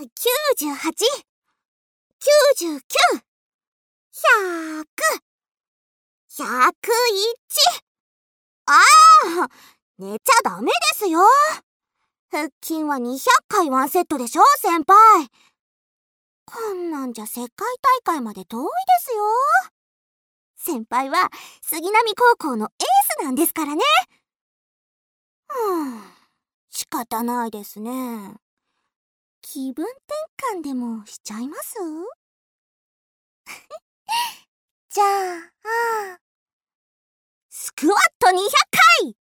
98、99、100、101。ああ、寝ちゃダメですよ。腹筋は200回ワンセットでしょ、先輩。こんなんじゃ世界大会まで遠いですよ。先輩は杉並高校のエースなんですからね。仕方ないですね。気分転換でもしちゃいますじゃあ、スクワット200回